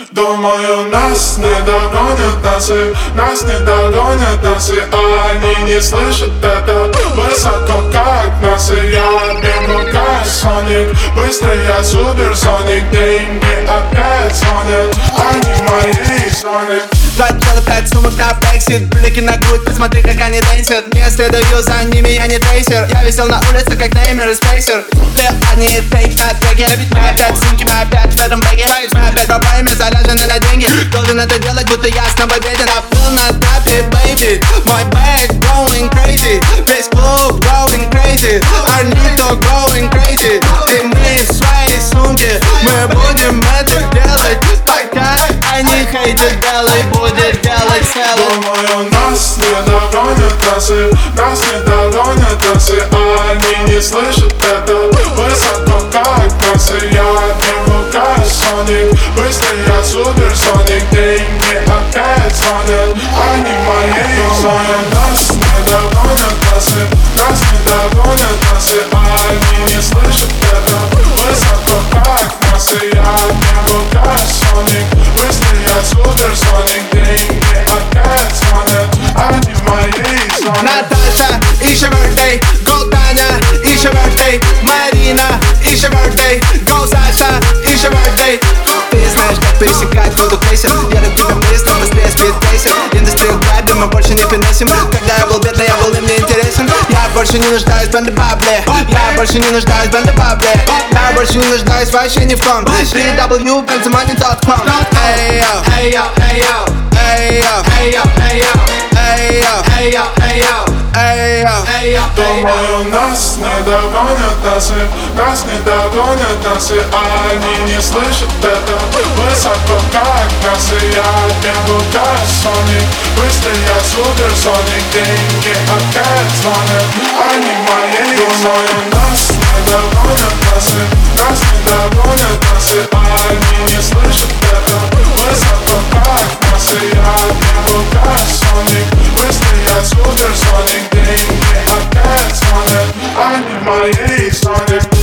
Думаю, нас не догонят носы, нас не догонят носы, а они не слышат это. Высоко как носы, я бегу как Соник, быстро я суперсоник, деньги опять звонят, они мои звонят. 2,5 сумок на бэксит, блики на грудь, посмотри, как они дэнсят. Не следую за ними, я не трейсер. Я висел на улице, как Неймер и Спейсер. Они фейк на треке, мы опять сумки, мы опять в этом бэге. Мы опять в проблеме, заряжены на деньги. Должен это делать, будто я с тобой беден. Я был на трапе, baby, мой бэк going crazy. Весь клуб going crazy, Арнито going crazy. И мы в своей сумке, мы будем это делать, пока они хейтят, делай, будет делать целый. Думаю, нас не догонят носы, нас не догонят носы, а они не слышат это. Высоко как носы, я бегу как Соник, быстро я суперсоник, деньги опять звонят, они мои звонят. Нас не догонят носы, нас не догонят носы, а они не слышат это. Высоко как носы, я бегу как Соник, быстро я суперсоник, деньги опять звонят, они мои звонят. Наташа, ищи birthday, go Таня, ищи birthday, Марина, ищи birthday, go Саша, ищи birthday. Ты знаешь, как пересекать воду крейсер. Еду к тебе быстро, быстрее спидтрейсер. Индустрию грабим, мы больше не финесим. Когда я был бедный, я был им не интересен. Я больше не нуждаюсь в бенде-бабле, я больше не нуждаюсь в бенде-бабле, я больше не нуждаюсь вообще ни в ком. www.benzomoney.com. Эй йо, эй йо, эй йо, эй йо, эй йо, эй йо, эй йо, эй йо, эй йо, эй йо, эй йо. Думаю, нас не догонят носы, нас не догонят носы, а они не слышат это. Высоко как носы, я бегу как Соник, быстро я суперсоник, деньги опять звонят, они мои. Думаю, нас не догонят носы, нас не догонят носы, а они не слышат это. Высоко как носы, я бегу как Соник, быстро я суперсоник, деньги опять звонят, они мои звонят.